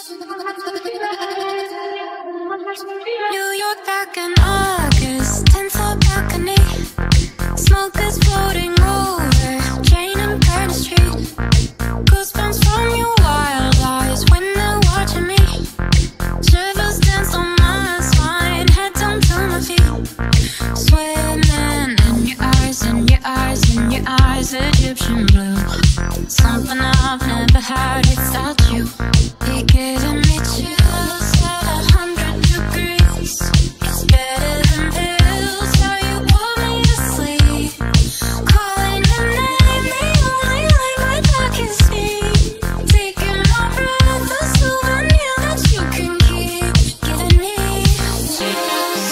New York back in August, 10th floor balcony. Smoke is floating over Jane and Curtis Street. Goosebumps from your wild eyes when they're watching me. Shivers dance on my spine, head down to my feet. Swimming in your eyes, in your eyes, in your eyes, Egyptian blue. Something I've never had without you. You're giving me chills at 100 degrees. It's better than pills, how you put me to sleep. Calling your name, the only light my dark can see. Taking my breath, a souvenir that you can keep. Giving me chills.